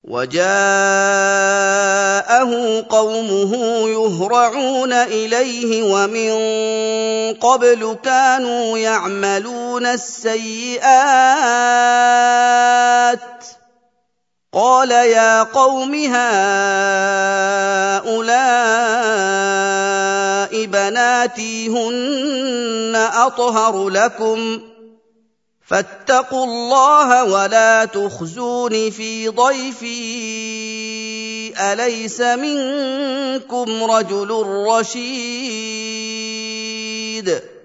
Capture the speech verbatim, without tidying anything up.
وَجَاءَهُ قَوْمُهُ يُهْرَعُونَ إِلَيْهِ وَمِن قَبْلُ كَانُوا يَعْمَلُونَ السَّيِّئَاتِ ۚ قَالَ يَا قَوْمِ هَٰؤُلَاءِ بَنَاتِي هُنَّ أَطْهَرُ لَكُمْ ۖ فَاتَّقُوا اللَّهَ وَلَا تُخْزُونِ فِي ضَيْفِي ۖ أَلَيْسَ مِنكُمْ رَجُلٌ رَّشِيدٌ